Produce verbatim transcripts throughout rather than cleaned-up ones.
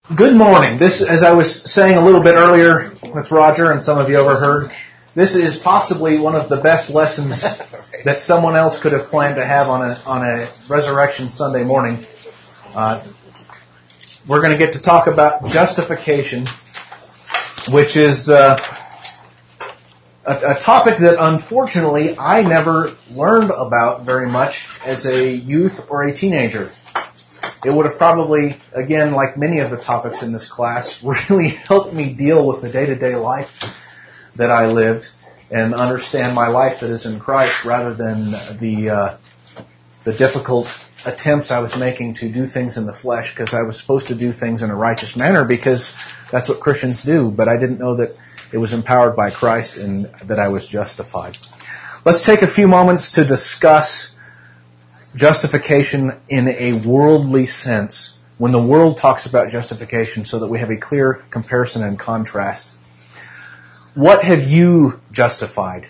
Good morning. This, as I was saying a little bit earlier with Roger, and some of you overheard, this is possibly one of the best lessons that someone else could have planned to have on a on a Resurrection Sunday morning. Uh, we're going to get to talk about justification, which is uh, a, a topic that unfortunately I never learned about very much as a youth or a teenager. It would have probably, again, like many of the topics in this class, really helped me deal with the day-to-day life that I lived and understand my life that is in Christ rather than the uh, the difficult attempts I was making to do things in the flesh, because I was supposed to do things in a righteous manner because that's what Christians do, but I didn't know that it was empowered by Christ and that I was justified. Let's take a few moments to discuss justification in a worldly sense, when the world talks about justification, so that we have a clear comparison and contrast. What have you justified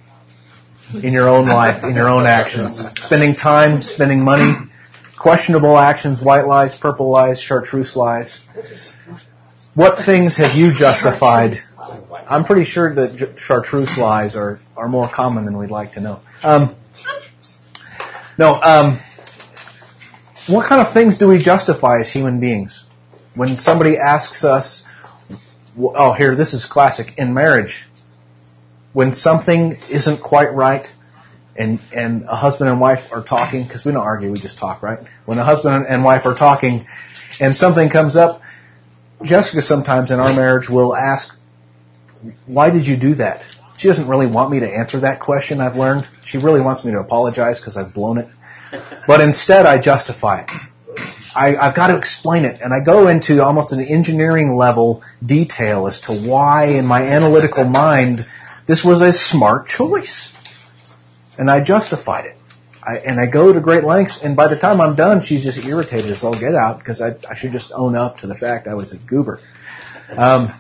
in your own life, in your own actions? Spending time, spending money, questionable actions, white lies, purple lies, chartreuse lies. What things have you justified? I'm pretty sure that chartreuse lies are, are more common than we'd like to know. Um, No, um, what kind of things do we justify as human beings? When somebody asks us, oh, here, this is classic, in marriage, when something isn't quite right and, and a husband and wife are talking, because we don't argue, we just talk, right? When a husband and wife are talking and something comes up, Jessica sometimes in our marriage will ask, why did you do that? She doesn't really want me to answer that question, I've learned. She really wants me to apologize because I've blown it. But instead, I justify it. I, I've got to explain it. And I go into almost an engineering level detail as to why, in my analytical mind, this was a smart choice. And I justified it. I, and I go to great lengths, and by the time I'm done, she's just irritated as all get out, because I, I should just own up to the fact I was a goober. Um...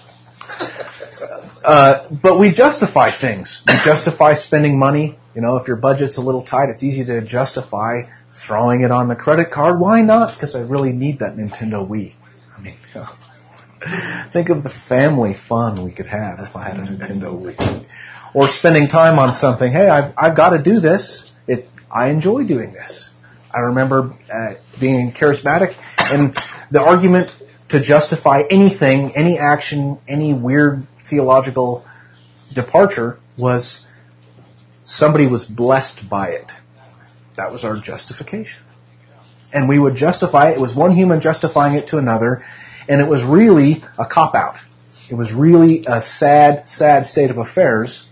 Uh, but we justify things. We justify spending money. You know, if your budget's a little tight, it's easy to justify throwing it on the credit card. Why not? Because I really need that Nintendo Wii. I mean, you know, think of the family fun we could have if I had a Nintendo Wii. Or spending time on something. Hey, I've, I've got to do this. It, I enjoy doing this. I remember uh, being charismatic, and the argument to justify anything, any action, any weird theological departure was somebody was blessed by it. That was our justification. And we would justify it. It was one human justifying it to another, and it was really a cop-out. It was really a sad, sad state of affairs.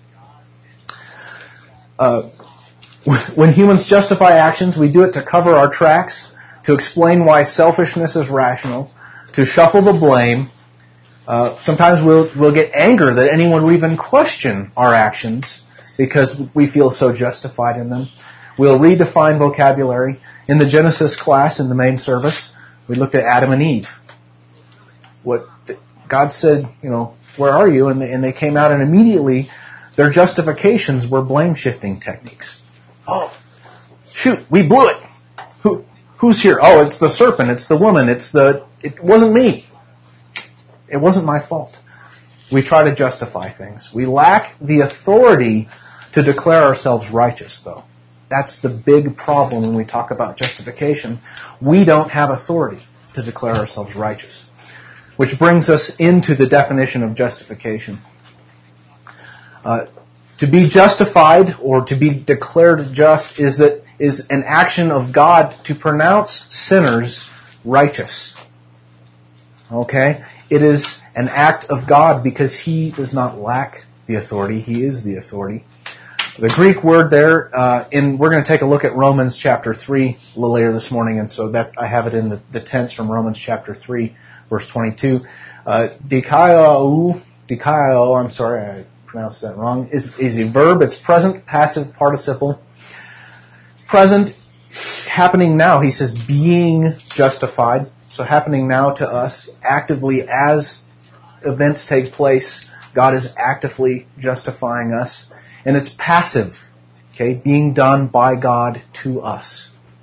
Uh, when humans justify actions, we do it to cover our tracks, to explain why selfishness is rational, to shuffle the blame. Uh, sometimes we'll we'll get anger that anyone would even question our actions because we feel so justified in them. We'll redefine vocabulary. In the Genesis class in the main service, we looked at Adam and Eve. What the, God said, you know, where are you? And they, and they came out, and immediately their justifications were blame-shifting techniques. Oh, shoot, we blew it. Who who's here? Oh, it's the serpent. It's the woman. It's the. It wasn't me. It wasn't my fault. We try to justify things. We lack the authority to declare ourselves righteous, though. That's the big problem when we talk about justification. We don't have authority to declare ourselves righteous. Which brings us into the definition of justification. Uh, to be justified or to be declared just is that is an action of God to pronounce sinners righteous. Okay? It is an act of God because He does not lack the authority. He is the authority. The Greek word there, uh, in we're going to take a look at Romans chapter three a little later this morning, and so that I have it in the, the tense from Romans chapter three, verse twenty-two. Uh, dikaio, dikaio, I'm sorry, I pronounced that wrong, is, is a verb. It's present passive participle. Present, happening now. He says being justified. So happening now to us, actively as events take place, God is actively justifying us. And it's passive, okay, being done by God to us.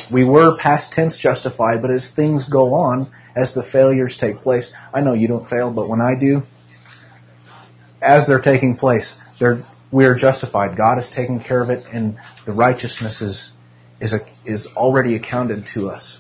We were past tense justified, but as things go on, as the failures take place, I know you don't fail, but when I do, as they're taking place, they're, we are justified. God is taking care of it, and the righteousness is is a, is already accounted to us.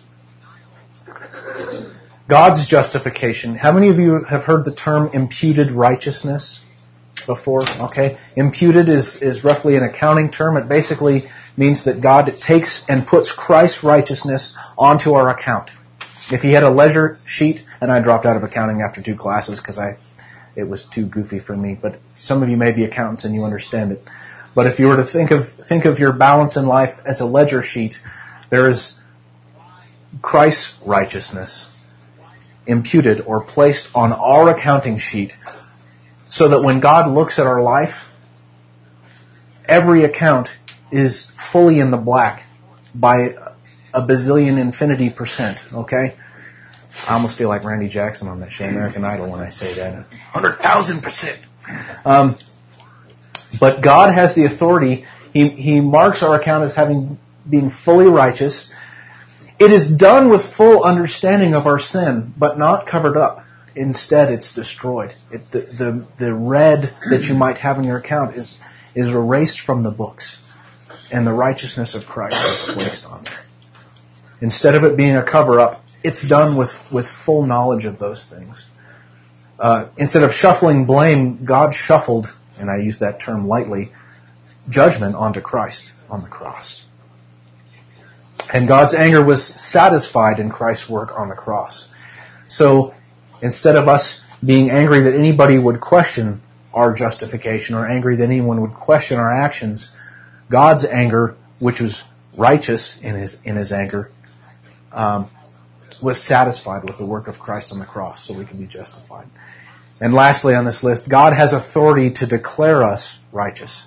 God's justification. How many of you have heard the term imputed righteousness before? Okay. Imputed is, is roughly an accounting term. It basically means that God takes and puts Christ's righteousness onto our account. If he had a ledger sheet, and I dropped out of accounting after two classes because I it was too goofy for me, but some of you may be accountants and you understand it. But if you were to think of think of your balance in life as a ledger sheet, there is Christ's righteousness imputed or placed on our accounting sheet, so that when God looks at our life, every account is fully in the black by a bazillion infinity percent, okay? I almost feel like Randy Jackson on that show, American Idol, when I say that. one hundred thousand percent. Um, but God has the authority. He, he marks our account as having being fully righteous. It is done with full understanding of our sin, but not covered up. Instead, it's destroyed. It, the, the, the red that you might have in your account is, is erased from the books, and the righteousness of Christ is placed on there. Instead of it being a cover-up, it's done with, with full knowledge of those things. Uh, instead of shuffling blame, God shuffled, and I use that term lightly, judgment onto Christ on the cross. And God's anger was satisfied in Christ's work on the cross. So instead of us being angry that anybody would question our justification or angry that anyone would question our actions, God's anger, which was righteous in his in his anger, um, was satisfied with the work of Christ on the cross so we can be justified. And lastly on this list, God has authority to declare us righteous.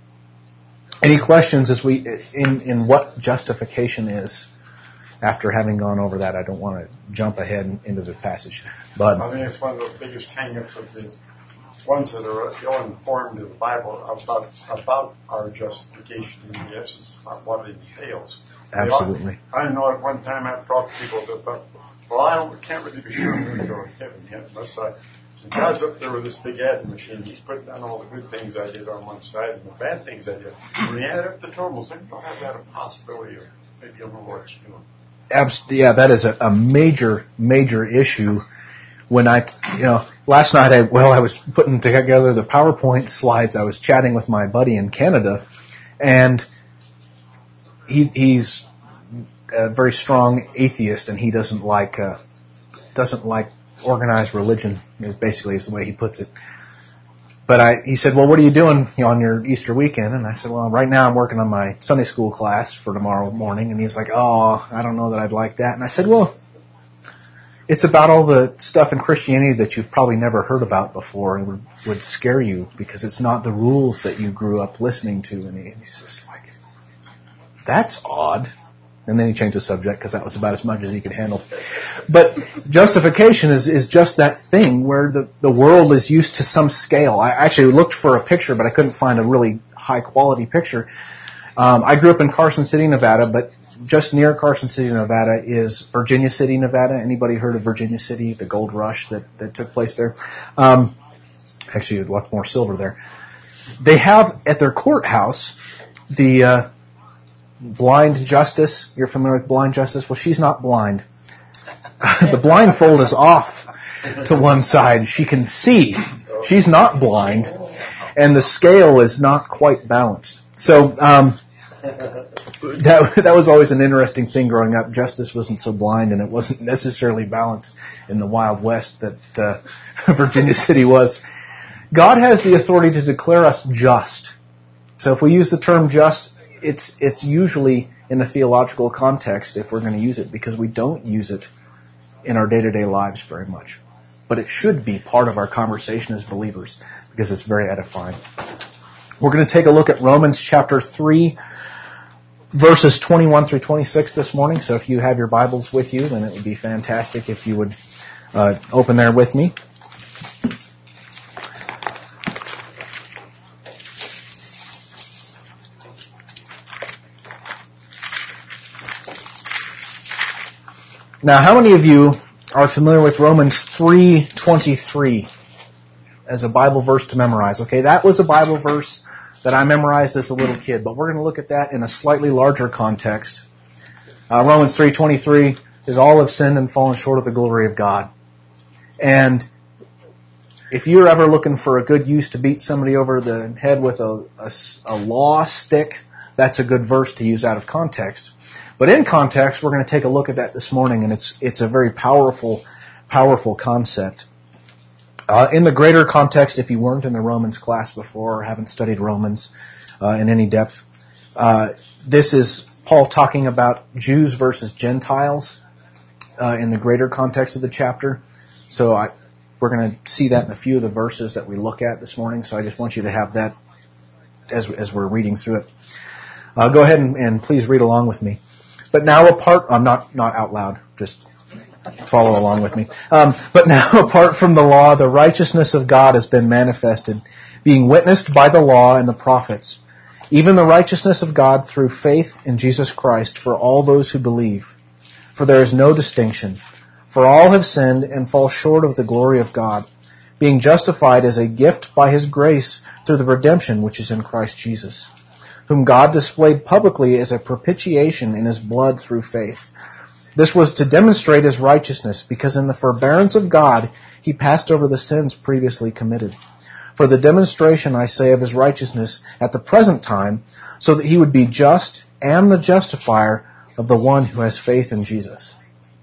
Any questions as we in, in what justification is? After having gone over that, I don't want to jump ahead into the passage. But I think it's one of the biggest hang-ups of the ones that are ill-informed in the Bible about about our justification in the essence of what it entails. Absolutely. I know at one time I've talked to people that thought, well, I don't, can't really be sure I'm going to go to heaven yet unless I... And God's up there with this big adding machine. He's putting down all the good things I did on one side and the bad things I did. When you add up the totals, then you'll have that a possibility of maybe you'll know what you're doing. Absolutely, yeah, that is a, a major, major issue. When I, you know, last night, I, well, I was putting together the PowerPoint slides. I was chatting with my buddy in Canada, and he, he's a very strong atheist, and he doesn't like, uh, doesn't like organized religion, basically is the way he puts it. But I, he said, well, what are you doing you know, on your Easter weekend? And I said, well, right now I'm working on my Sunday school class for tomorrow morning. And he was like, oh, I don't know that I'd like that. And I said, well, it's about all the stuff in Christianity that you've probably never heard about before and would, would scare you because it's not the rules that you grew up listening to. And he, he's just like, that's odd. And then he changed the subject because that was about as much as he could handle. But justification is, is just that thing where the, the world is used to some scale. I actually looked for a picture, but I couldn't find a really high-quality picture. Um, I grew up in Carson City, Nevada, but just near Carson City, Nevada is Virginia City, Nevada. Anybody heard of Virginia City, the gold rush that, that took place there? Um, actually, a lot more silver there. They have at their courthouse the... Uh, blind justice. You're familiar with blind justice? Well, she's not blind. The blindfold is off to one side. She can see. She's not blind. And the scale is not quite balanced. So um, that that was always an interesting thing growing up. Justice wasn't so blind, and it wasn't necessarily balanced in the Wild West that uh, Virginia City was. God has the authority to declare us just. So if we use the term just, It's it's usually in a theological context if we're going to use it, because we don't use it in our day-to-day lives very much. But it should be part of our conversation as believers because it's very edifying. We're going to take a look at Romans chapter three, verses twenty-one through twenty-six this morning. So if you have your Bibles with you, then it would be fantastic if you would uh, open there with me. Now, how many of you are familiar with Romans three twenty-three as a Bible verse to memorize? Okay, that was a Bible verse that I memorized as a little kid, but we're going to look at that in a slightly larger context. Uh, Romans three twenty-three is all have sinned and fallen short of the glory of God. And if you're ever looking for a good use to beat somebody over the head with a, a, a law stick, that's a good verse to use out of context. But in context, we're going to take a look at that this morning, and it's it's a very powerful, powerful concept. Uh, in the greater context, if you weren't in the Romans class before or haven't studied Romans uh, in any depth, uh, this is Paul talking about Jews versus Gentiles uh, in the greater context of the chapter. So I, we're going to see that in a few of the verses that we look at this morning. So I just want you to have that as as we're reading through it. Uh, go ahead and, and please read along with me. But now apart, I'm uh, not not out loud, just follow along with me. Um, but now apart from the law, the righteousness of God has been manifested, being witnessed by the law and the prophets, even the righteousness of God through faith in Jesus Christ for all those who believe. For there is no distinction. For all have sinned and fall short of the glory of God, being justified as a gift by His grace through the redemption which is in Christ Jesus, whom God displayed publicly as a propitiation in His blood through faith. This was to demonstrate His righteousness, because in the forbearance of God He passed over the sins previously committed. For the demonstration, I say, of His righteousness at the present time, so that He would be just and the justifier of the one who has faith in Jesus.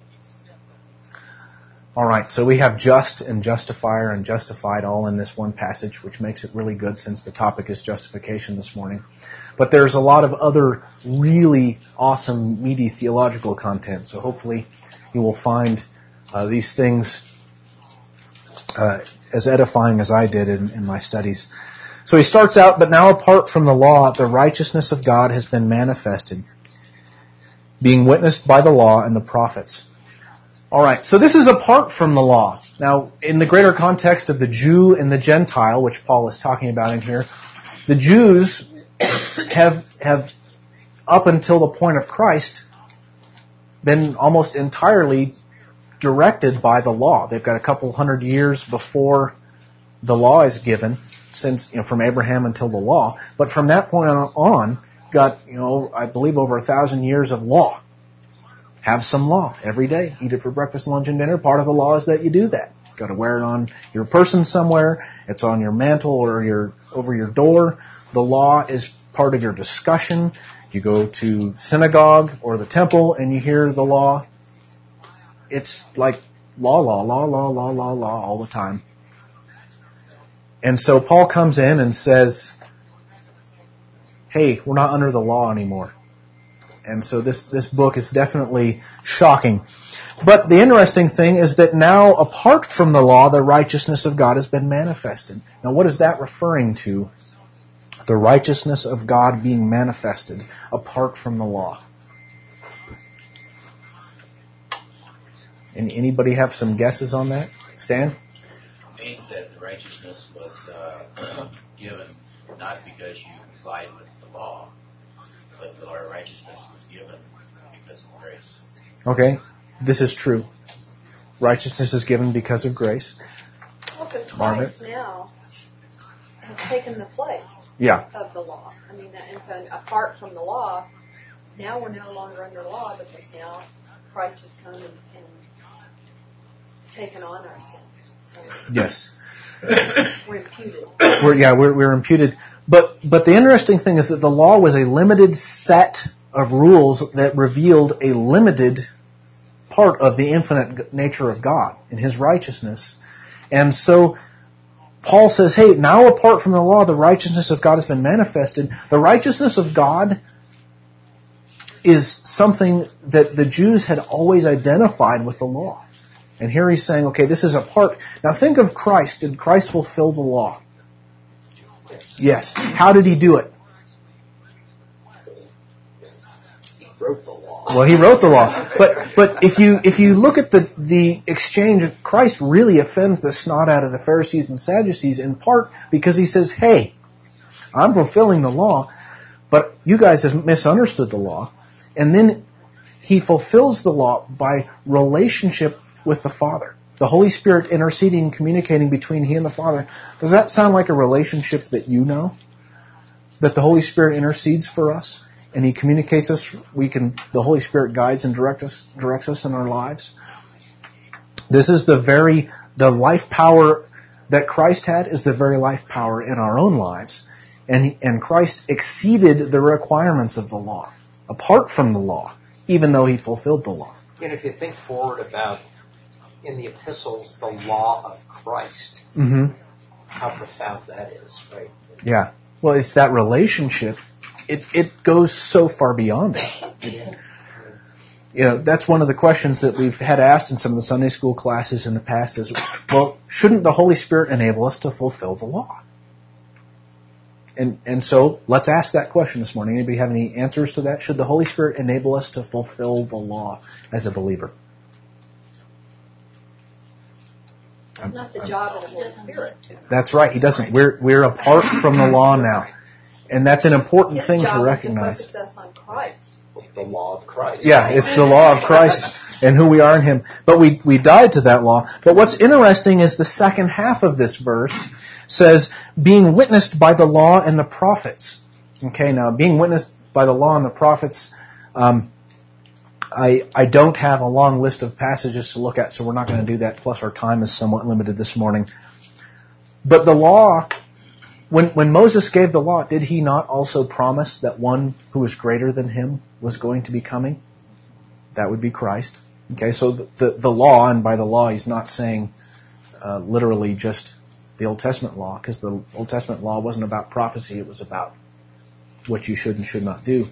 All right, so we have just and justifier and justified all in this one passage, which makes it really good since the topic is justification this morning. But there's a lot of other really awesome, meaty theological content. So hopefully you will find uh, these things uh, as edifying as I did in, in my studies. So he starts out, but now apart from the law, the righteousness of God has been manifested, being witnessed by the law and the prophets. All right, so this is apart from the law. Now, in the greater context of the Jew and the Gentile, which Paul is talking about in here, the Jews have have up until the point of Christ been almost entirely directed by the law. They've got a couple hundred years before the law is given, since you know from Abraham until the law. But from that point on, got you know I believe over a thousand years of law. Have some law every day. Eat it for breakfast, lunch, and dinner. Part of the law is that you do that. You've got to wear it on your person somewhere. It's on your mantle or your over your door. The law is part of your discussion. You go to synagogue or the temple and you hear the law. It's like law, law, law, law, law, law, law all the time. And so Paul comes in and says, hey, we're not under the law anymore. And so this, this book is definitely shocking. But the interesting thing is that now, apart from the law, the righteousness of God has been manifested. Now, what is that referring to? The righteousness of God being manifested apart from the law. And anybody have some guesses on that? Stan? It means that the righteousness was uh, given not because you complied with the law, but the righteousness was given because of grace. Okay, this is true. Righteousness is given because of grace. Well, because Christ now has taken the place yeah. of the law. I mean, and so apart from the law, now we're no longer under law because now Christ has come and, and taken on our sins. So yes. We're imputed. We're, yeah, we're, we're imputed. But but the interesting thing is that the law was a limited set of rules that revealed a limited part of the infinite nature of God and His righteousness. And so Paul says, hey, now apart from the law, the righteousness of God has been manifested. The righteousness of God is something that the Jews had always identified with the law. And here he's saying, okay, this is a part. Now think of Christ. Did Christ fulfill the law? Yes. How did He do it? He wrote the law. Well, He wrote the law. But but if you if you look at the, the exchange, Christ really offends the snot out of the Pharisees and Sadducees in part because He says, hey, I'm fulfilling the law, but you guys have misunderstood the law. And then He fulfills the law by relationship with the Father. The Holy Spirit interceding, communicating between He and the Father. Does that sound like a relationship that you know? That the Holy Spirit intercedes for us and He communicates us. We can. The Holy Spirit guides and directs us, directs us in our lives. This is the very the life power that Christ had is the very life power in our own lives, and and Christ exceeded the requirements of the law, apart from the law, even though He fulfilled the law. And if you think forward about in the epistles the law of Christ, Mm-hmm. how profound that is, right? Yeah. Well, it's that relationship. It it goes so far beyond it. Yeah. You know, that's one of the questions that we've had asked in some of the Sunday school classes in the past is, well, shouldn't the Holy Spirit enable us to fulfill the law? And and so let's ask that question this morning. Anybody have any answers to that? Should the Holy Spirit enable us to fulfill the law as a believer? It's not the job of the Holy Spirit. That's right. He doesn't. We're we're apart from the law now, and that's an important His thing job to is recognize. to focus us on Christ. The law of Christ. Yeah, it's the law of Christ and who we are in Him. But we we died to that law. But what's interesting is the second half of this verse says, being witnessed by the law and the prophets. Okay, now being witnessed by the law and the prophets, um, I I don't have a long list of passages to look at, so we're not going to do that. Plus our time is somewhat limited this morning. But the law, when when Moses gave the law, did he not also promise that one who was greater than him was going to be coming? That would be Christ. Okay, so the the, the law, and by the law he's not saying uh, literally just the Old Testament law, because the Old Testament law wasn't about prophecy, it was about what you should and should not do.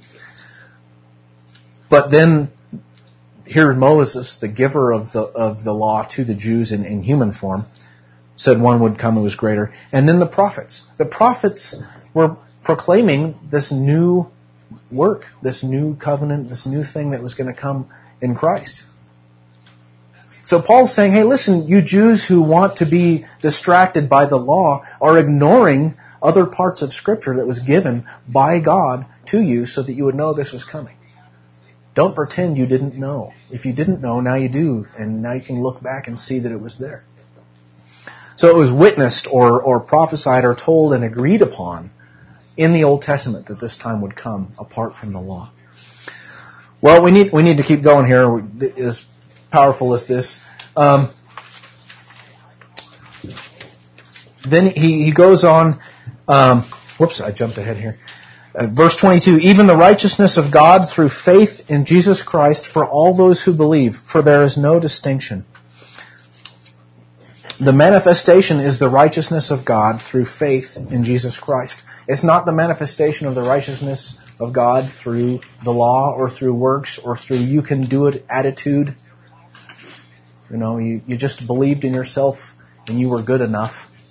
But then here Moses, the giver of the of the law to the Jews in, in human form, said one would come who was greater. And then the prophets. The prophets were proclaiming this new work, this new covenant, this new thing that was going to come in Christ. So Paul's saying, hey, listen, you Jews who want to be distracted by the law are ignoring other parts of Scripture that was given by God to you so that you would know this was coming. Don't pretend you didn't know. If you didn't know, now you do, and now you can look back and see that it was there. So it was witnessed or, or prophesied or told and agreed upon in the Old Testament that this time would come apart from the law. Well, we need we need to keep going here. As powerful as this. Um, then he, he goes on. Um, whoops, I jumped ahead here. Uh, verse twenty-two, even the righteousness of God through faith in Jesus Christ for all those who believe, for there is no distinction. The manifestation is the righteousness of God through faith in Jesus Christ. It's not the manifestation of the righteousness of God through the law or through works or through you can do it attitude. You know, you, you just believed in yourself and you were good enough.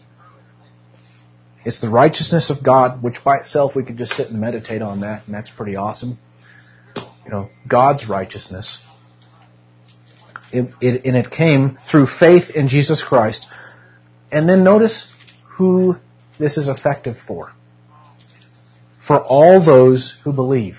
It's the righteousness of God, which by itself we could just sit and meditate on that, and that's pretty awesome. You know, God's righteousness. It, it, and it came through faith in Jesus Christ. And then notice who this is effective for. For all those who believe.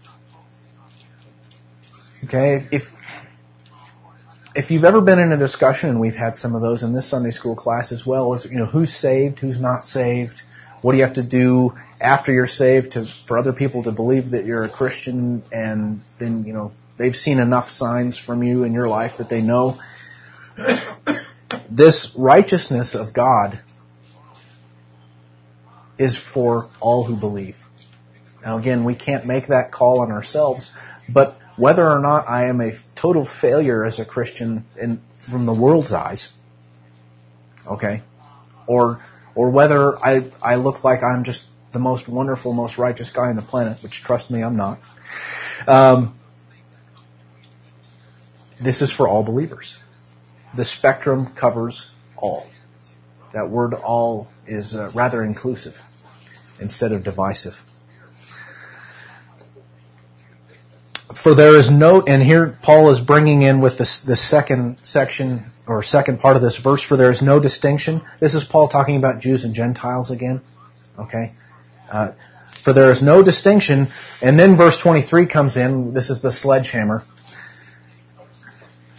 Okay, if if you've ever been in a discussion, and we've had some of those in this Sunday school class as well, is, you know, who's saved, who's not saved, what do you have to do after you're saved to for other people to believe that you're a Christian, and then, you know, they've seen enough signs from you in your life that they know. This righteousness of God is for all who believe. Now again, we can't make that call on ourselves, but whether or not I am a total failure as a Christian in, from the world's eyes, okay, or or whether I I look like I'm just the most wonderful, most righteous guy on the planet, which trust me, I'm not. Um, this is for all believers. The spectrum covers all. That word "all" is uh, rather inclusive instead of divisive. For there is no, and here Paul is bringing in with this the second section or second part of this verse, for there is no distinction. This is Paul talking about Jews and Gentiles again. Okay? Uh, for there is no distinction. And then verse twenty-three comes in. This is the sledgehammer.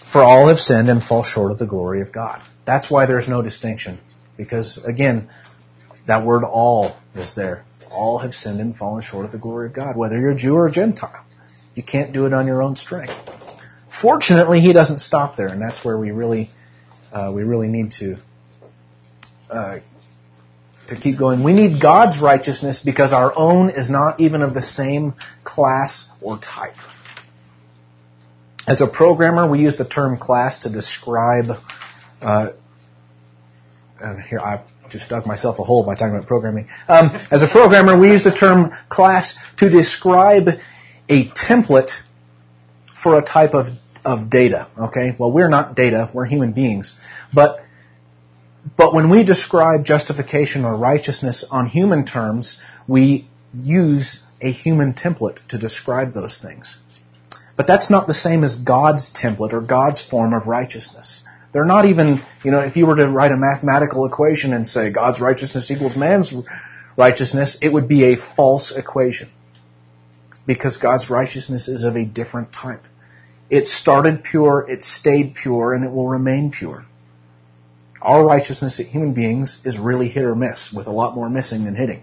For all have sinned and fall short of the glory of God. That's why there's no distinction. Because, again, that word all is there. All have sinned and fallen short of the glory of God, whether you're a Jew or a Gentile. You can't do it on your own strength. Fortunately, he doesn't stop there, and that's where we really, uh, we really need to, uh, to keep going. We need God's righteousness because our own is not even of the same class or type. As a programmer, we use the term class to describe. Uh, and here I've just dug myself a hole by talking about programming. Um, as a programmer, we use the term class to describe a template for a type of, of data. Okay, well, we're not data; we're human beings. But but when we describe justification or righteousness on human terms, we use a human template to describe those things. But that's not the same as God's template or God's form of righteousness. They're not even, you know, if you were to write a mathematical equation and say God's righteousness equals man's righteousness, it would be a false equation. Because God's righteousness is of a different type. It started pure, it stayed pure, and it will remain pure. Our righteousness as human beings is really hit or miss, with a lot more missing than hitting.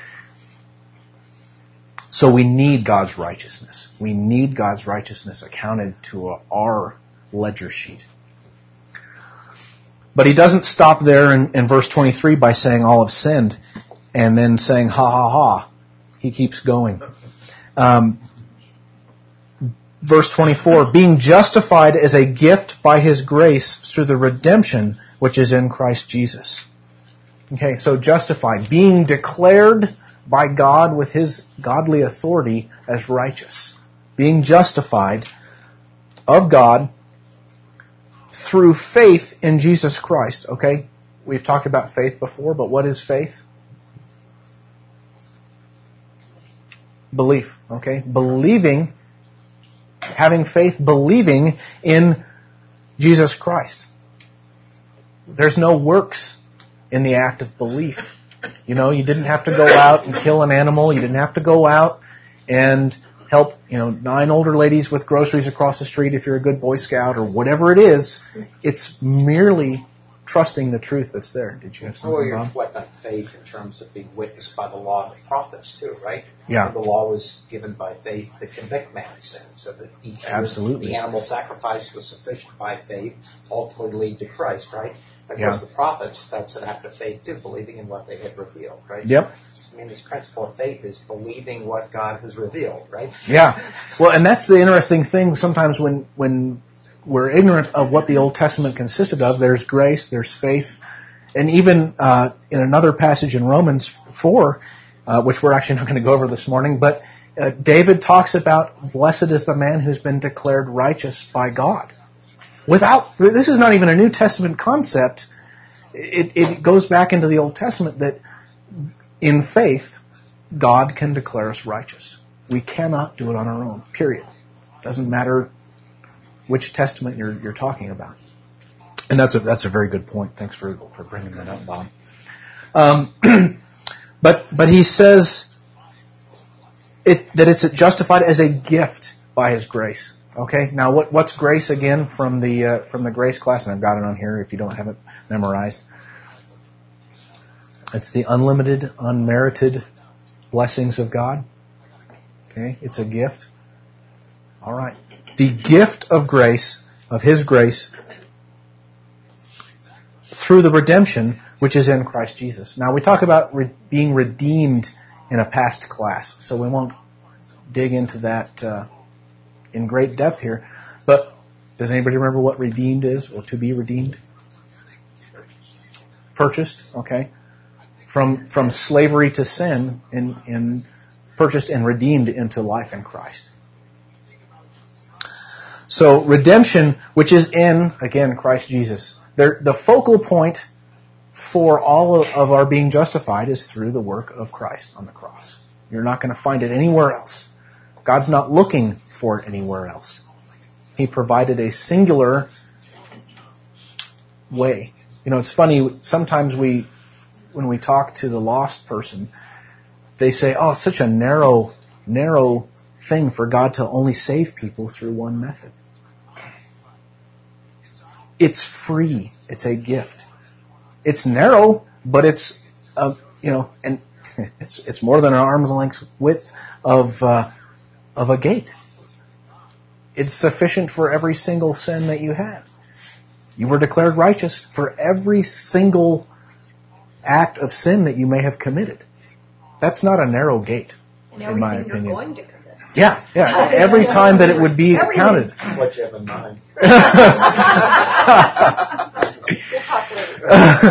So we need God's righteousness. We need God's righteousness accounted to our ledger sheet. But he doesn't stop there in, in verse twenty-three by saying all have sinned and then saying ha ha ha. He keeps going. Um, verse twenty-four, being justified as a gift by his grace through the redemption which is in Christ Jesus. Okay, so justified, being declared by God with his godly authority as righteous. Being justified of God through faith in Jesus Christ. Okay, we've talked about faith before, but what is faith? Belief. Okay, believing, having faith, believing in Jesus Christ. There's no works in the act of belief. You know, you didn't have to go out and kill an animal. You didn't have to go out and help, you know, nine older ladies with groceries across the street if you're a good Boy Scout or whatever it is. It's merely trusting the truth that's there. Did you have something, Well, you Rob? reflect on faith in terms of being witnessed by the law and the prophets too, right? Yeah. The law was given by faith to convict man's sin, so that each Absolutely. the animal sacrifice was sufficient by faith to ultimately lead to Christ, right? And of Yeah. course, the prophets, that's an act of faith too, believing in what they had revealed, right? Yep. I mean, this principle of faith is believing what God has revealed, right? Yeah. Well, and that's the interesting thing sometimes when, when we're ignorant of what the Old Testament consisted of. There's grace, there's faith, and even uh, in another passage in Romans four, uh, which we're actually not going to go over this morning, but uh, David talks about blessed is the man who's been declared righteous by God. Without, this is not even a New Testament concept. It, it goes back into the Old Testament that in faith, God can declare us righteous. We cannot do it on our own, period. Doesn't matter which testament you're, you're talking about. And that's a, that's a very good point. Thanks for, for bringing that up, Bob. Um, but, but he says it, that it's justified as a gift by his grace. Okay, now what, what's grace again from the uh, from the grace class? And I've got it on here if you don't have it memorized. It's the unlimited, unmerited blessings of God. Okay, it's a gift. All right, the gift of grace, of His grace, through the redemption which is in Christ Jesus. Now we talk about re- being redeemed in a past class, so we won't dig into that Uh, in great depth here, but does anybody remember what redeemed is, or to be redeemed? Purchased, okay, from from slavery to sin, and, and purchased and redeemed into life in Christ. So redemption, which is in, again, Christ Jesus. There, the focal point for all of, of our being justified is through the work of Christ on the cross. You're not going to find it anywhere else. God's not looking for it anywhere else. He provided a singular way. You know, it's funny, sometimes we, when we talk to the lost person, they say, oh, it's such a narrow, narrow thing for God to only save people through one method. it's free. It's a gift. It's narrow, but it's, uh, you know, and it's it's more than an arm's length width of uh, of a gate. It's sufficient for every single sin that you have. You were declared righteous for every single act of sin that you may have committed. That's not a narrow gate, And in my everything opinion. you're going to commit. Yeah, yeah. Every time that it would be Everything. counted. What you have in mind. We'll talk later.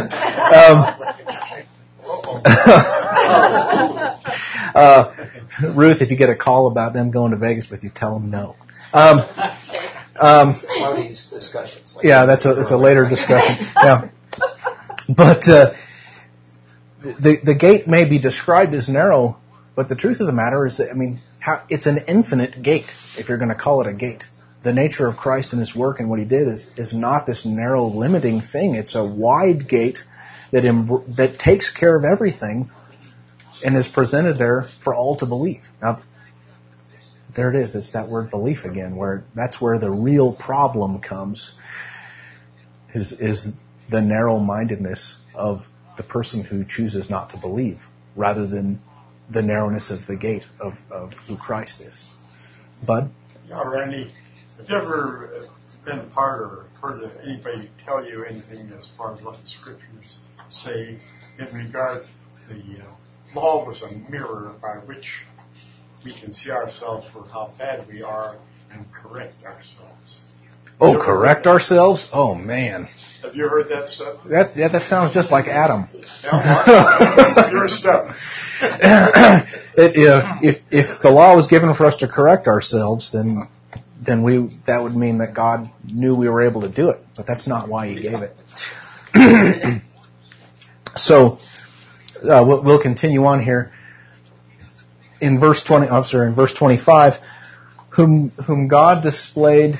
um, uh, Ruth, if you get a call about them going to Vegas with you, tell them no. Um, um, It's one of these discussions. Like yeah, that's a that's a later discussion. Yeah, but uh, the the gate may be described as narrow, but the truth of the matter is that I mean, how, it's an infinite gate. If you're going to call it a gate, the nature of Christ and His work and what He did is is not this narrow, limiting thing. It's a wide gate that em- that takes care of everything and is presented there for all to believe. Now, there it is. It's that word belief again, where that's where the real problem comes, is is the narrow-mindedness of the person who chooses not to believe, rather than the narrowness of the gate of, of who Christ is. Bud? Yeah, Randy, have you ever been a part or heard of anybody tell you anything as far as what the Scriptures say in regard to the uh, law was a mirror by which we can see ourselves for how bad we are and correct ourselves? Oh, correct ourselves? Oh, man. Have you heard that stuff? That, yeah, that sounds just like Adam. Yeah, that's your stuff. it, uh, if if the law was given for us to correct ourselves, then then we that would mean that God knew we were able to do it. But that's not why He gave it. So uh, we'll, we'll continue on here. In verse twenty, I'm sorry, in verse twenty-five, whom whom God displayed.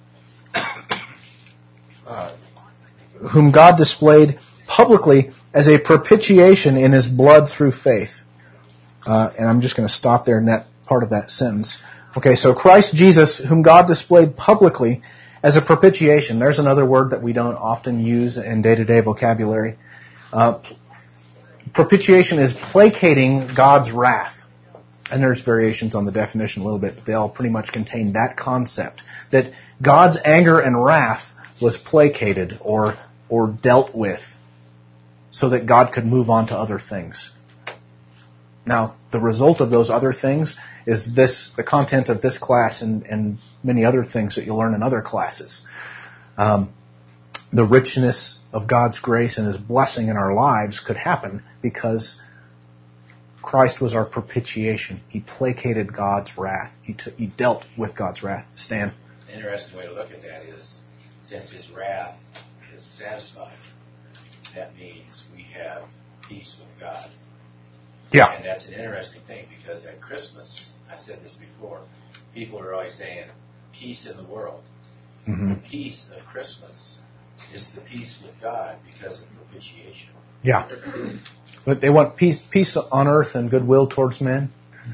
whom God displayed publicly as a propitiation in His blood through faith. Uh, and I'm just going to stop there in that part of that sentence. Okay, so Christ Jesus, whom God displayed publicly as a propitiation. There's another word that we don't often use in day-to-day vocabulary. Uh, propitiation is placating God's wrath. And there's variations on the definition a little bit, but they all pretty much contain that concept. That God's anger and wrath was placated or or dealt with so that God could move on to other things. Now, the result of those other things is this, the content of this class and, and many other things that you'll learn in other classes. Um, the richness of God's grace and His blessing in our lives could happen because Christ was our propitiation. He placated God's wrath. He, t- he dealt with God's wrath. Stan? An interesting way to look at that is, since His wrath is satisfied, that means we have peace with God. Yeah. And that's an interesting thing because at Christmas, I've said this before, people are always saying, peace in the world. Mm-hmm. The peace of Christmas is the peace with God because of propitiation. Yeah. But they want peace, peace on earth and goodwill towards men.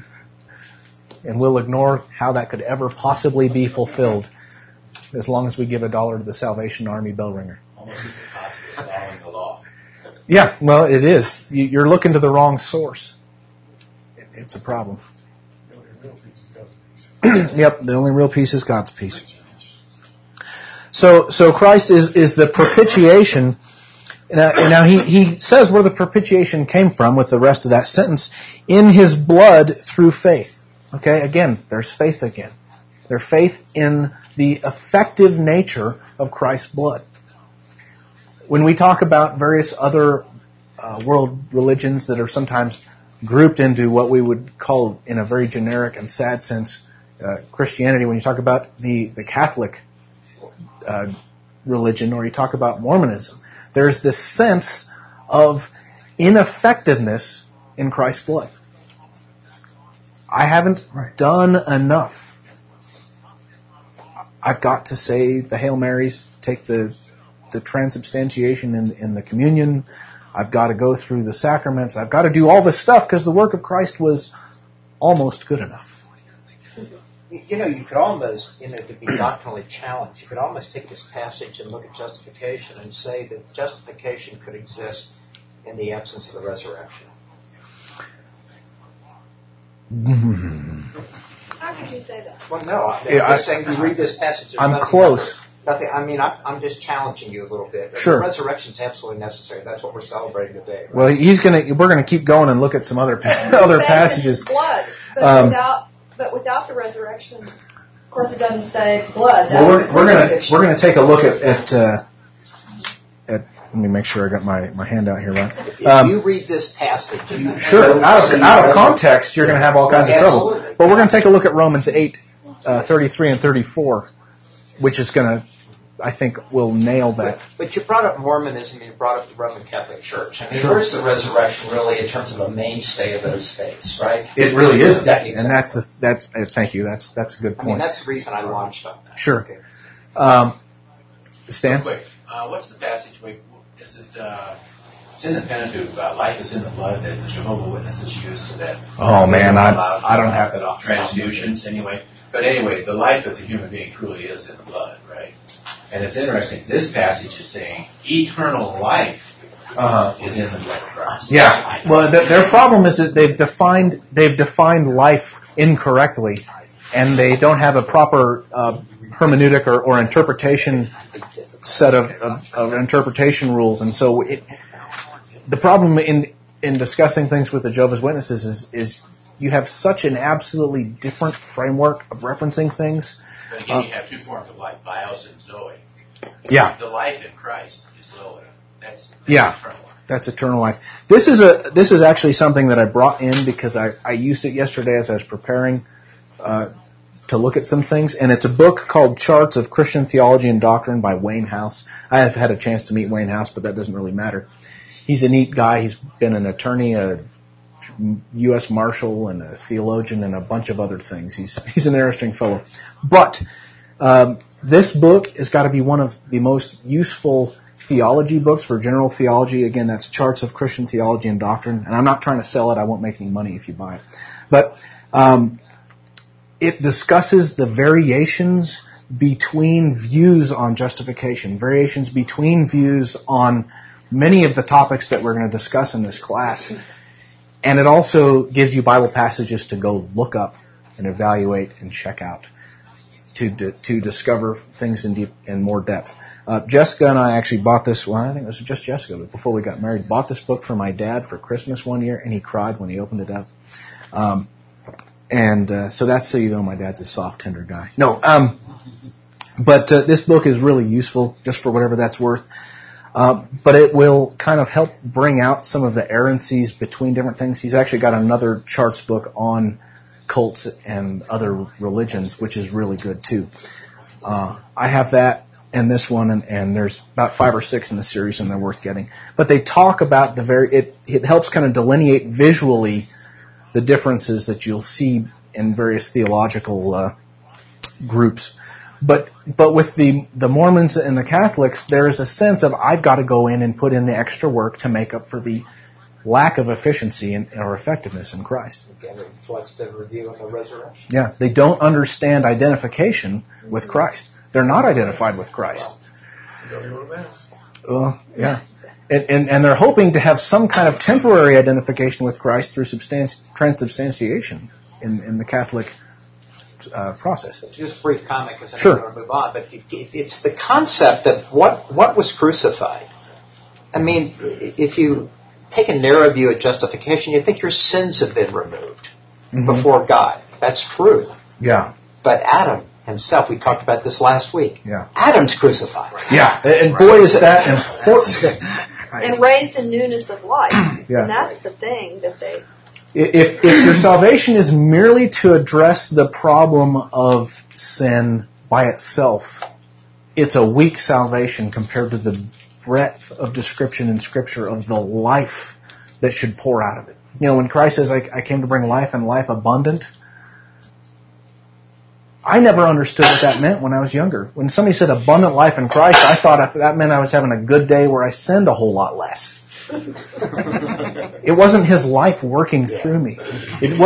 And we'll ignore how that could ever possibly be fulfilled as long as we give a dollar to the Salvation Army bell ringer. Almost as impossible as following the law. Yeah, well, it is. You- You're looking to the wrong source. It- It's a problem. The only real peace is God's peace. Yep, the only real peace is God's peace. So, so Christ is, is the propitiation. Now, now he, he says where the propitiation came from with the rest of that sentence. In His blood through faith. Okay, again, there's faith again. There's faith in the effective nature of Christ's blood. When we talk about various other uh, world religions that are sometimes grouped into what we would call, in a very generic and sad sense, uh, Christianity, when you talk about the, the Catholic uh, religion or you talk about Mormonism, there's this sense of ineffectiveness in Christ's blood. I haven't done enough. I've got to say the Hail Marys, take the the transubstantiation in, in the communion. I've got to go through the sacraments. I've got to do all this stuff because the work of Christ was almost good enough. You know, you could almost, you know, to be doctrinally challenged, you could almost take this passage and look at justification and say that justification could exist in the absence of the resurrection. How could you say that? Well, no, I'm Yeah, just I- saying you read this passage. there's I'm nothing close. Nothing. I mean, I'm, I'm just challenging you a little bit. Sure. The resurrection is absolutely necessary. That's what we're celebrating today. Right? Well, he's gonna. We're gonna keep going and look at some other other Faith passages. is blood, but Um, without but without the resurrection, of course, it doesn't say blood. Well, we're, That's we're gonna crucifixion. we're gonna take a look at at, uh, at. Let me make sure I got my, my handout here right. if if Um, you read this passage, you Sure, don't out of see out of resurrection. context, you're going to have all kinds of trouble. Absolutely. But we're going to take a look at Romans eight, uh, thirty-three and thirty-four, which is going to, I think, will nail that. But you brought up Mormonism, you brought up the Roman Catholic Church. I mean, Sure. where's the resurrection really in terms of a mainstay of those faiths, right? It really isn't, Yeah, and that's the, that's. Uh, thank you. That's that's a good I mean, point. that's the reason I launched on that. Sure. Okay. Um, Stan. Real quick, uh, what's the passage? Wait, is it? Uh, it's in the Pentateuch. Uh, life is in the blood that the Jehovah Witnesses use, so that. Oh man, I allowed I don't have that off. transfusions anyway. But anyway, the life of the human being truly is in the blood, right? And it's interesting. This passage is saying eternal life Uh, is in the blood of Christ. yeah. Well, th- their problem is that they've defined they've defined life incorrectly, and they don't have a proper uh, hermeneutic or, or interpretation set of, of, of interpretation rules, and so it, the problem in in discussing things with the Jehovah's Witnesses is is you have such an absolutely different framework of referencing things. But again, you have two forms of life, bios and zoe. Yeah. The life in Christ is zoe. That's, that's Yeah. eternal life. That's eternal life. This is a this is actually something that I brought in because I, I used it yesterday as I was preparing uh, to look at some things, and it's a book called Charts of Christian Theology and Doctrine by Wayne House. I have had a chance to meet Wayne House, but that doesn't really matter. He's a neat guy. He's been an attorney, a U S Marshal, and a theologian, and a bunch of other things. He's he's an interesting fellow. But um, this book has got to be one of the most useful theology books for general theology. Again, that's Charts of Christian Theology and Doctrine. And I'm not trying to sell it. I won't make any money if you buy it. But um, it discusses the variations between views on justification, variations between views on many of the topics that we're going to discuss in this class. And it also gives you Bible passages to go look up and evaluate and check out to to, to discover things in deep in more depth. Uh, Jessica and I actually bought this one. I think it was just Jessica, but before we got married, bought this book for my dad for Christmas one year, and he cried when he opened it up. Um, and uh, so that's so you know my dad's a soft, tender guy. No, um, but uh, this book is really useful just for whatever that's worth. Uh, but it will kind of help bring out some of the errancies between different things. He's actually got another charts book on cults and other religions, which is really good too. Uh, I have that and this one, and, and there's about five or six in the series, and they're worth getting. But they talk about the very, it, it helps kind of delineate visually the differences that you'll see in various theological uh, groups. But but with the, the Mormons and the Catholics, there is a sense of I've got to go in and put in the extra work to make up for the lack of efficiency in, or effectiveness in Christ. Again, it reflects the review of the resurrection. Yeah, they don't understand identification with Christ. They're not identified with Christ. Well, yeah. And, and, and they're hoping to have some kind of temporary identification with Christ through substanti- transubstantiation in, in the Catholic uh, process. Just a brief comment because I Sure. want to move on. But it, it, it's the concept of what what was crucified. I mean, if you take a narrow view of justification, you think your sins have been removed Mm-hmm. before God. That's true. Yeah. But Adam himself, we talked about this last week. Yeah. Adam's crucified. Yeah. And boy, is that important. And raised in newness of life. Yeah. And that's the thing that they... If, if your salvation is merely to address the problem of sin by itself, it's a weak salvation compared to the breadth of description in Scripture of the life that should pour out of it. You know, when Christ says, I, I came to bring life and life abundant, I never understood what that meant when I was younger. When somebody said abundant life in Christ, I thought that meant I was having a good day where I sinned a whole lot less. It wasn't His life working through me. It wasn't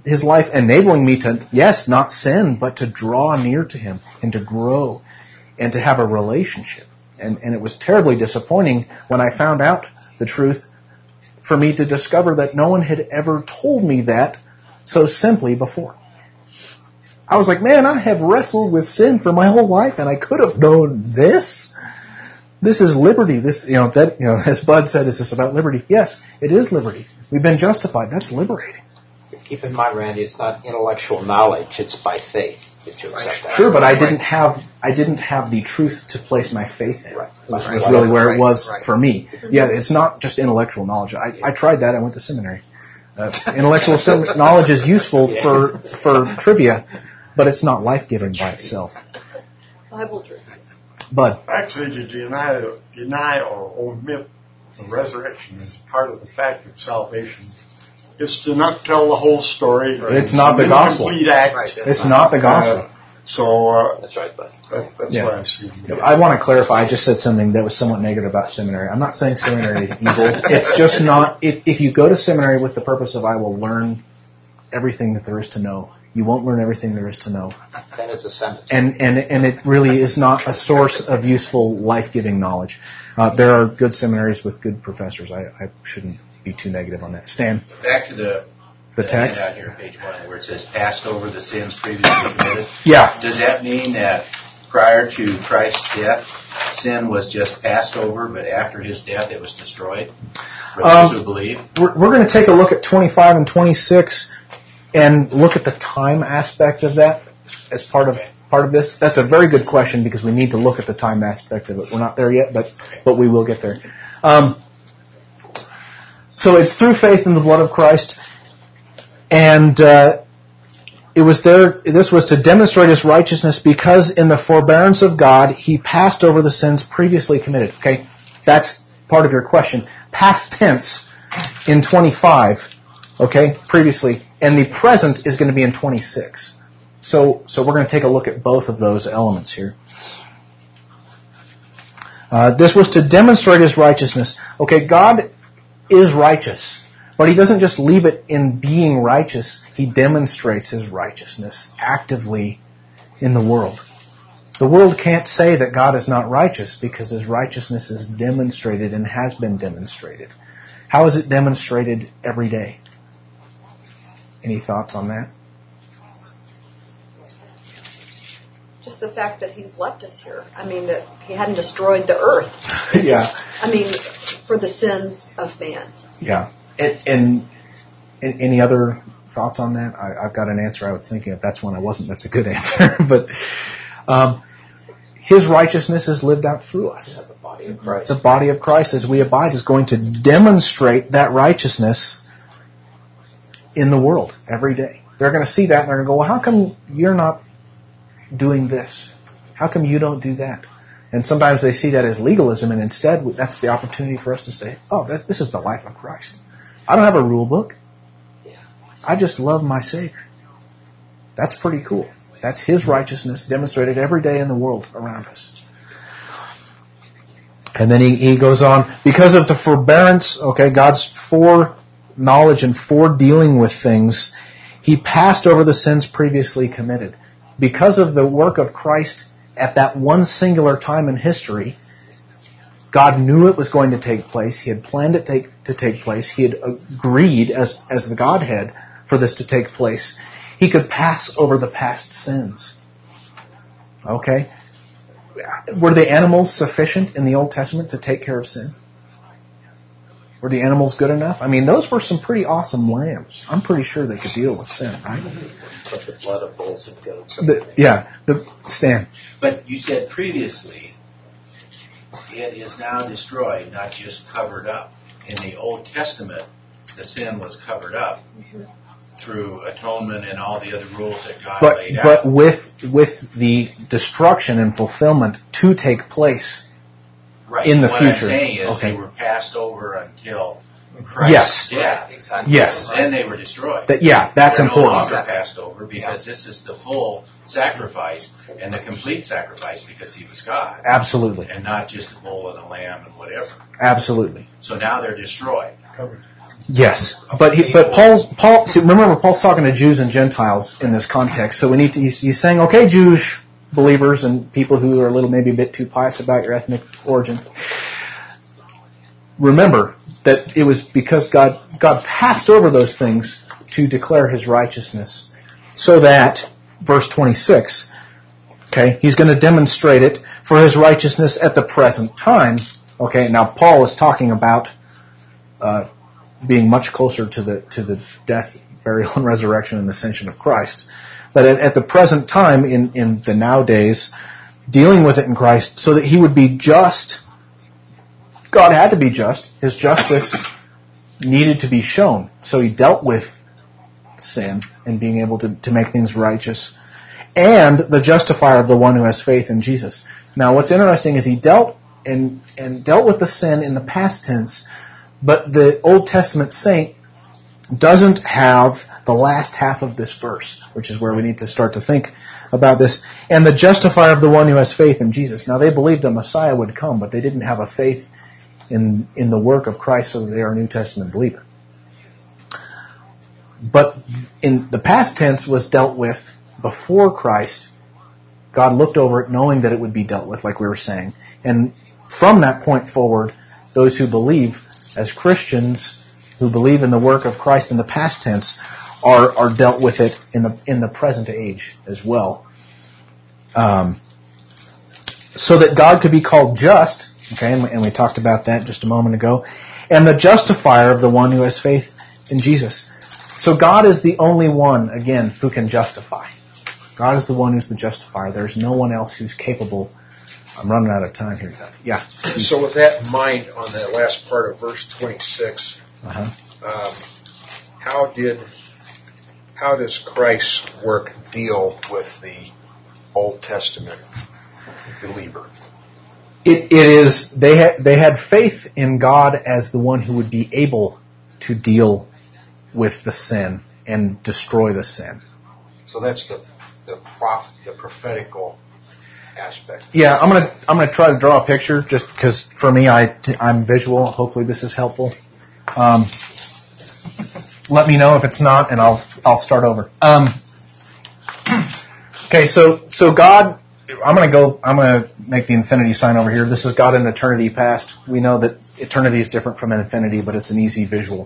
his life enabling me to, yes, not sin, but to draw near to him and to grow and to have a relationship. And, and it was terribly disappointing when I found out the truth for me to discover that no one had ever told me that so simply before. I was like, man, I have wrestled with sin for my whole life, and I could have known this. This is liberty. This, you know, that, you know, as Bud said, is this about liberty? Yes, it is liberty. We've been justified. That's liberating. Keep in mind, Randy, it's not intellectual knowledge; it's by faith that you accept that. Sure, but I didn't have I didn't have the truth to place my faith in. Right. Was, Right. was really where Right. it was Right. for me. Yeah, it's not just intellectual knowledge. I, I tried that. I went to seminary. Uh, intellectual sem- knowledge is useful Yeah. for for trivia, but it's not life-giving by itself. Bible truth. Bud. Actually, to deny, deny or omit the resurrection is part of the fact of salvation. It's to not tell the whole story. It's not the gospel. Incomplete act. Right. It's not the gospel. Uh, so uh, That's right, Bud. that, that's Yeah. why I see it. I want to clarify. I just said something that was somewhat negative about seminary. I'm not saying seminary is evil. It's just not. If, if you go to seminary with the purpose of I will learn everything that there is to know, you won't learn everything there is to know. Then it's a sentence. And and and it really is not a source of useful, life-giving knowledge. Uh, there are good seminaries with good professors. I, I shouldn't be too negative on that. Stan, Back to the, the text. handout here, page one, where it says passed over the sins previously committed. Yeah. Does that mean that prior to Christ's death, sin was just passed over, but after his death it was destroyed? For those Um, who believe. We're, we're going to take a look at twenty-five and twenty-six and look at the time aspect of that as part of part of this. That's a very good question because we need to look at the time aspect of it. We're not there yet, but but we will get there. Um, so it's through faith in the blood of Christ, and uh, it was there. This was to demonstrate his righteousness because in the forbearance of God he passed over the sins previously committed. Okay, that's part of your question. Past tense in twenty-five. Okay, previously, and the present is going to be in twenty-six. So, so we're going to take a look at both of those elements here. Uh, this was to demonstrate his righteousness. Okay, God is righteous, but he doesn't just leave it in being righteous. He demonstrates his righteousness actively in the world. The world can't say that God is not righteous because his righteousness is demonstrated and has been demonstrated. How is it demonstrated every day? Any thoughts on that? Just the fact that he's left us here. I mean, that he hadn't destroyed the earth. Yeah. I mean, for the sins of man. Yeah. And, and, and any other thoughts on that? I, I've got an answer I was thinking of. That's one I wasn't. That's a good answer. But um, his righteousness is lived out through us. The body of Christ. The body of Christ, as we abide, is going to demonstrate that righteousness in the world every day. They're going to see that and they're going to go, well, how come you're not doing this? How come you don't do that? And sometimes they see that as legalism, and instead that's the opportunity for us to say, oh, this, this is the life of Christ. I don't have a rule book. I just love my Savior. That's pretty cool. That's his righteousness demonstrated every day in the world around us. And then he, he goes on, because of the forbearance, okay, God's foreknowledge and foredealing with things, he passed over the sins previously committed. Because of the work of Christ at that one singular time in history, God knew it was going to take place. He had planned it take, to take place. He had agreed as, as the Godhead for this to take place. He could pass over the past sins. Okay? Were the animals sufficient in the Old Testament to take care of sin? Were the animals good enough? I mean, those were some pretty awesome lambs. I'm pretty sure they could deal with sin, right? But the blood of bulls and goats. The, yeah, the Stan. But you said previously, it is now destroyed, not just covered up. In the Old Testament, the sin was covered up through atonement and all the other rules that God But laid out. but with with the destruction and fulfillment to take place right. in the what future. I'm saying is Okay. they were passed over until Christ. Yes. Yeah. Exactly. Yes. Then they were destroyed. That, yeah, that's They're important. no longer passed over because this is the full sacrifice and the complete sacrifice because he was God Absolutely. and not just a bull and a lamb and whatever. Absolutely. So now they're destroyed. Covered. Yes, but he, but Paul's Paul. See, remember, Paul's talking to Jews and Gentiles in this context. So we need to. He's, he's saying, okay, Jewish believers and people who are a little maybe a bit too pious about your ethnic origin. Remember that it was because God God passed over those things to declare His righteousness, so that verse twenty-six. Okay, He's going to demonstrate it for His righteousness at the present time. Okay, now Paul is talking about. Uh, being much closer to the to the death, burial, and resurrection and ascension of Christ. But at, at the present time, in, in the nowadays, dealing with it in Christ, so that He would be just. God had to be just. His justice needed to be shown. So He dealt with sin and being able to, to make things righteous. And the justifier of the one who has faith in Jesus. Now what's interesting is He dealt and, and dealt with the sin in the past tense. But the Old Testament saint doesn't have the last half of this verse, which is where we need to start to think about this. And the justifier of the one who has faith in Jesus. Now, they believed a Messiah would come, but they didn't have a faith in, in the work of Christ, so that they are a New Testament believer. But in the past tense was dealt with before Christ. God looked over it knowing that it would be dealt with, like we were saying. And from that point forward, those who believe as Christians who believe in the work of Christ in the past tense are, are dealt with it in the in the present age as well. Um, so that God could be called just, okay, and we, and we talked about that just a moment ago, and the justifier of the one who has faith in Jesus. So God is the only one, again, who can justify. God is the one who's the justifier. There's no one else who's capable. I'm running out of time here. Yeah. So with that in mind, on that last part of verse twenty-six, uh-huh. um, how did how does Christ's work deal with the Old Testament believer? It, it is they had they had faith in God as the one who would be able to deal with the sin and destroy the sin. So that's the the prof, the prophetical aspect. Yeah, I'm gonna I'm gonna try to draw a picture just because for me I I'm visual. Hopefully this is helpful. Um, let me know if it's not, and I'll I'll start over. Um, okay, so so God, I'm gonna go. I'm gonna make the infinity sign over here. This is God in eternity past. We know that eternity is different from infinity, but it's an easy visual.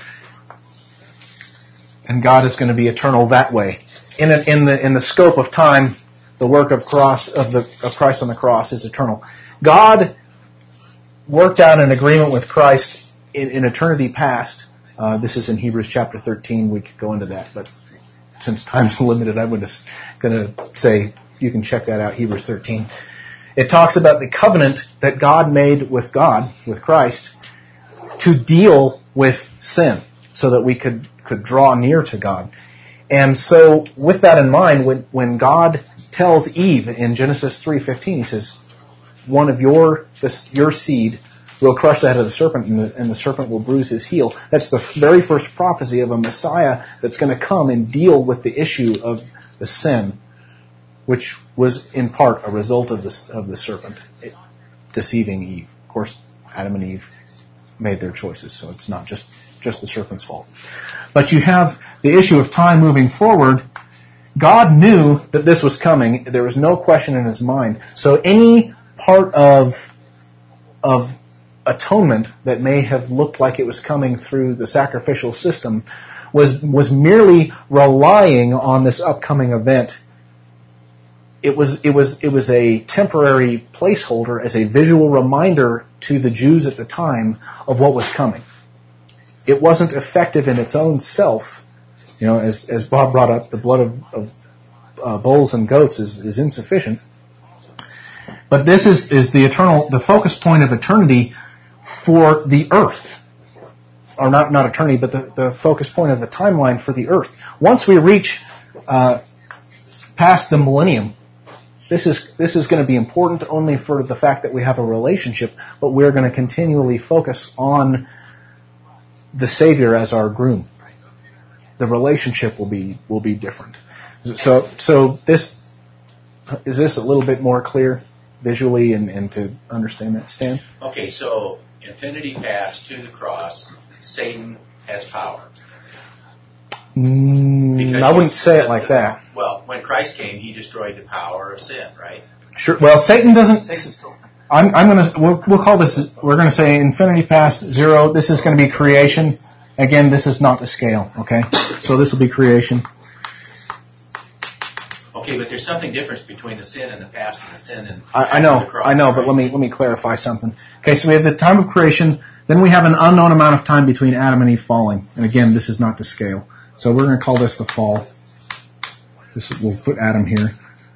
And God is going to be eternal that way. In a, in the in the scope of time. The work of cross of the of Christ on the cross is eternal. God worked out an agreement with Christ in, in eternity past. Uh, this is in Hebrews chapter thirteen. We could go into that, but since time's limited, I'm going to say you can check that out. Hebrews thirteen. It talks about the covenant that God made with God, with Christ, to deal with sin, so that we could could draw near to God. And so, with that in mind, when when God tells Eve in Genesis three fifteen, He says, one of your this, your seed will crush the head of the serpent, and the, and the serpent will bruise his heel. That's the very first prophecy of a Messiah that's going to come and deal with the issue of the sin, which was in part a result of the, of the serpent deceiving Eve. Of course, Adam and Eve made their choices, so it's not just, just the serpent's fault. But you have the issue of time moving forward. God knew that this was coming. There was no question in His mind. So any part of of atonement that may have looked like it was coming through the sacrificial system was was merely relying on this upcoming event. It was it was it was a temporary placeholder as a visual reminder to the Jews at the time of what was coming. It wasn't effective in its own self. You know, as as Bob brought up, the blood of, of uh, bulls and goats is, is insufficient. But this is, is the eternal, the focus point of eternity for the earth. Or not, not eternity, but the, the focus point of the timeline for the earth. Once we reach uh, past the millennium, this is this is going to be important only for the fact that we have a relationship, but we're going to continually focus on the Savior as our groom. The relationship will be will be different. So so this is this a little bit more clear visually and, and to understand that, Stan? Okay, so infinity past to the cross, Satan has power. Mm, I wouldn't say it like that. Well, when Christ came, he destroyed the power of sin, right? Sure. Well, Satan doesn't. I'm, I'm going to. We'll, we'll call this. We're going to say infinity past zero. This is going to be creation. Again, this is not the scale. Okay. So this will be creation. Okay, but there's something different between the sin in the past and the sin in I, I know. the cross, I know. right? But let me let me clarify something. Okay. So we have the time of creation. Then we have an unknown amount of time between Adam and Eve falling. And again, this is not the scale. So we're going to call this the fall. This is, we'll put Adam here.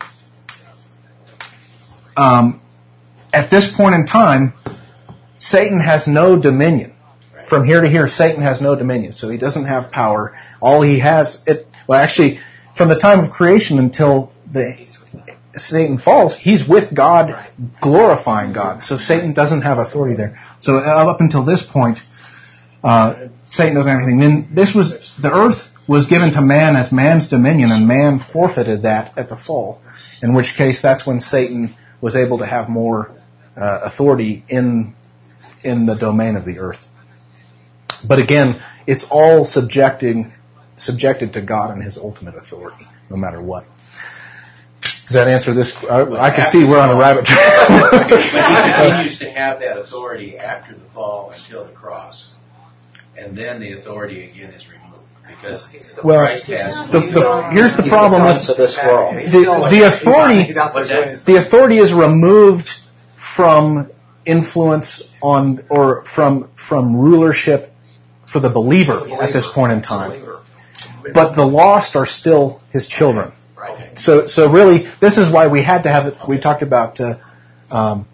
Um, at this point in time, Satan has no dominion. From here to here, Satan has no dominion. So he doesn't have power. All he has, it well, actually, from the time of creation until the Satan falls, he's with God, glorifying God. So Satan doesn't have authority there. So up until this point, uh, Satan doesn't have anything. Then this was the earth was given to man as man's dominion, and man forfeited that at the fall. In which case, that's when Satan was able to have more uh, authority in in the domain of the earth. But again, it's all subjecting subjected to God and His ultimate authority, no matter what. Does that answer this? I, I can see we're on a rabbit trail. But he continues to have that authority after the fall until the cross, and then the authority again is removed. Because well, Christ has the, the, here's the problem with to this world. the, the authority. The authority is removed from influence on or from from rulership for the believer at this point in time. But the lost are still his children. So so really, this is why we had to have it. We talked about uh, um,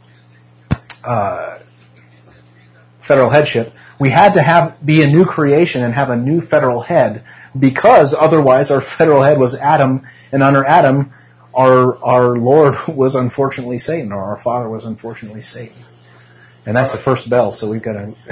uh, federal headship. We had to have be a new creation and have a new federal head, because otherwise our federal head was Adam, and under Adam, our our Lord was unfortunately Satan, or our father was unfortunately Satan. And that's the first bell, so we've got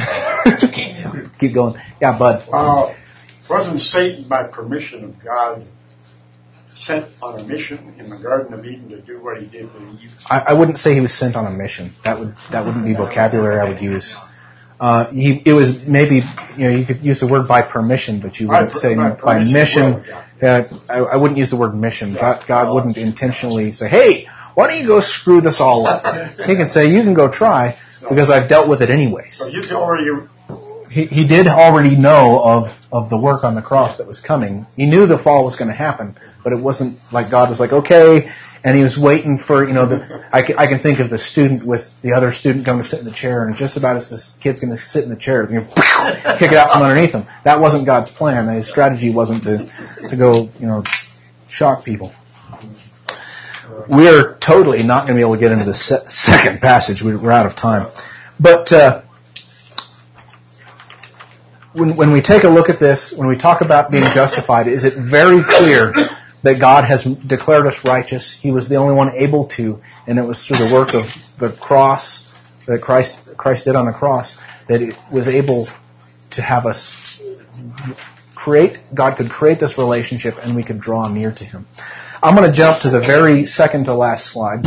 to keep going. Yeah, Bud. Uh, wasn't Satan, by permission of God, sent on a mission in the Garden of Eden to do what he did with Eve? I, I wouldn't say he was sent on a mission. That would that wouldn't be vocabulary I would use. Uh, he, it was maybe, you know, you could use the word by permission, but you wouldn't By- say by by permission, mission. well, yeah. Uh, I, I wouldn't use the word mission. God, God wouldn't intentionally say, hey, why don't you go screw this all up? He can say, you can go try, because I've dealt with it anyways. So he's already... He, he did already know of, of the work on the cross that was coming. He knew the fall was going to happen, but it wasn't like God was like, okay, and he was waiting for, you know, the, I, can, I can think of the student with the other student going to sit in the chair, and just about as this kid's going to sit in the chair, you know, kick it out from underneath him. That wasn't God's plan. His strategy wasn't to, to go, you know, shock people. We're totally not going to be able to get into the se- second passage. We're out of time. But uh, when, when we take a look at this, when we talk about being justified, is it very clear that God has declared us righteous? He was the only one able to, and it was through the work of the cross that Christ Christ did on the cross that it was able to have us create. God could create this relationship, and we could draw near to Him. I'm going to jump to the very second to last slide.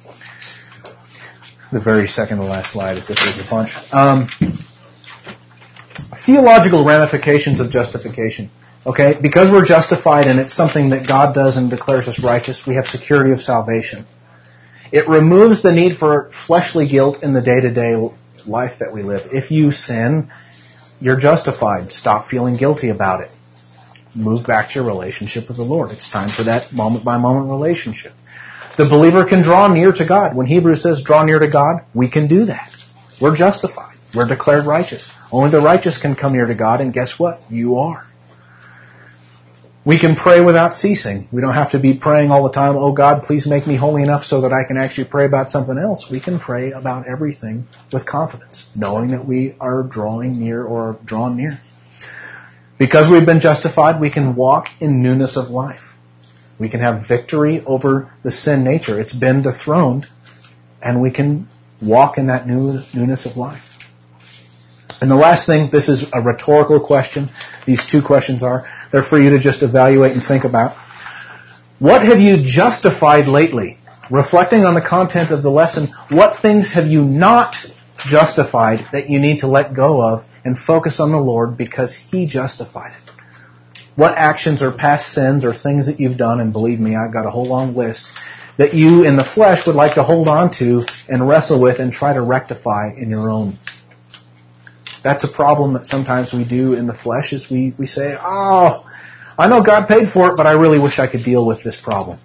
The very second to last slide, as if there's a bunch. Um, theological ramifications of justification. Okay, because we're justified and it's something that God does and declares us righteous, we have security of salvation. It removes the need for fleshly guilt in the day-to-day life that we live. If you sin, you're justified. Stop feeling guilty about it. Move back to your relationship with the Lord. It's time for that moment-by-moment relationship. The believer can draw near to God. When Hebrews says draw near to God, we can do that. We're justified. We're declared righteous. Only the righteous can come near to God, and guess what? You are. We can pray without ceasing. We don't have to be praying all the time, oh God, please make me holy enough so that I can actually pray about something else. We can pray about everything with confidence, knowing that we are drawing near or drawn near. Because we've been justified, we can walk in newness of life. We can have victory over the sin nature. It's been dethroned, and we can walk in that new, newness of life. And the last thing, this is a rhetorical question. These two questions are. They're for you to just evaluate and think about. What have you justified lately? Reflecting on the content of the lesson, what things have you not justified that you need to let go of and focus on the Lord because He justified it? What actions or past sins or things that you've done, and believe me, I've got a whole long list, that you in the flesh would like to hold on to and wrestle with and try to rectify in your own? That's a problem that sometimes we do in the flesh, is we, we say, oh, I know God paid for it, but I really wish I could deal with this problem.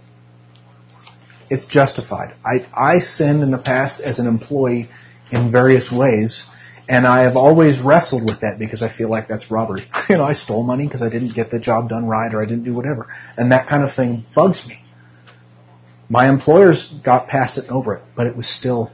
It's justified. I, I sinned in the past as an employee in various ways, and I have always wrestled with that because I feel like that's robbery. You know, I stole money because I didn't get the job done right or I didn't do whatever. And that kind of thing bugs me. My employers got past it and over it, but it was still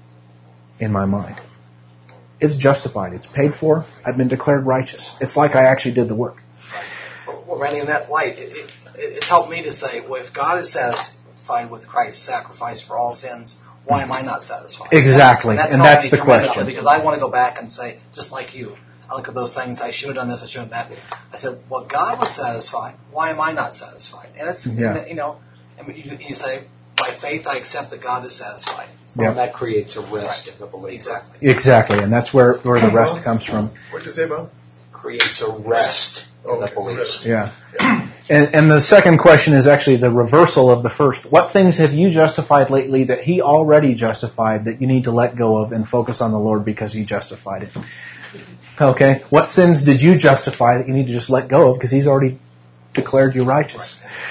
in my mind. It's justified. It's paid for. I've been declared righteous. It's like I actually did the work. Well, Randy, in that light, it, it, it's helped me to say, well, if God is satisfied with Christ's sacrifice for all sins, why am I not satisfied? Exactly, and that's, and that's the question. Because I want to go back and say, just like you, I look at those things, I should have done this, I should have done that. I said, well, God was satisfied. Why am I not satisfied? And it's, yeah. you know, and you, you say, by faith I accept that God is satisfied. Well, and that creates a rest right. in the believer. Exactly. Exactly, and that's where, where the rest comes from. What did you say, Bob? Creates a rest in okay. the believer. Yeah. yeah. And, and the second question is actually the reversal of the first. What things have you justified lately that He already justified that you need to let go of and focus on the Lord because He justified it? Okay. What sins did you justify that you need to just let go of because He's already declared you righteous?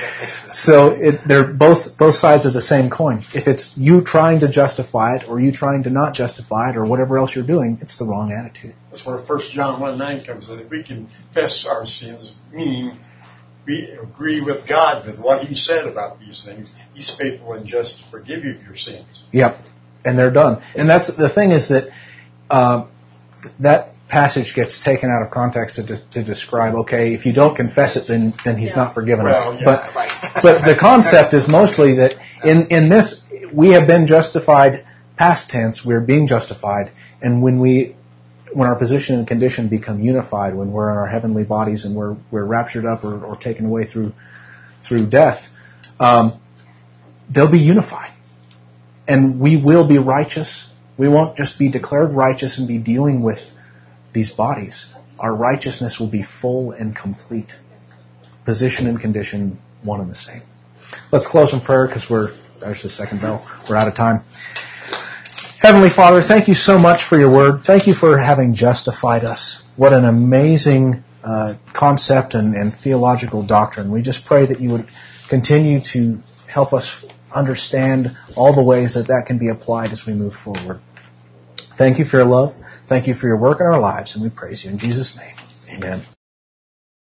So it, they're both both sides of the same coin. If it's you trying to justify it or you trying to not justify it or whatever else you're doing, it's the wrong attitude. That's where First John one nine comes in. If we confess our sins, meaning we agree with God with what He said about these things, He's faithful and just to forgive you of your sins. Yep. And they're done. And that's the thing is that uh, that passage gets taken out of context to de- to describe, okay, if you don't confess it, then then He's yeah. not forgiven well, it. Yeah, but right. but the concept is mostly that in, in this, we have been justified past tense, we're being justified, and when we when our position and condition become unified, when we're in our heavenly bodies and we're we're raptured up or, or taken away through through death, um, they'll be unified. And we will be righteous. We won't just be declared righteous and be dealing with these bodies. Our righteousness will be full and complete. Position and condition, one and the same. Let's close in prayer because we're, there's the second bell. We're out of time. Heavenly Father, thank you so much for your word. Thank you for having justified us. What an amazing uh, concept and, and theological doctrine. We just pray that you would continue to help us understand all the ways that that can be applied as we move forward. Thank you for your love. Thank you for your work in our lives, and we praise you in Jesus' name. Amen.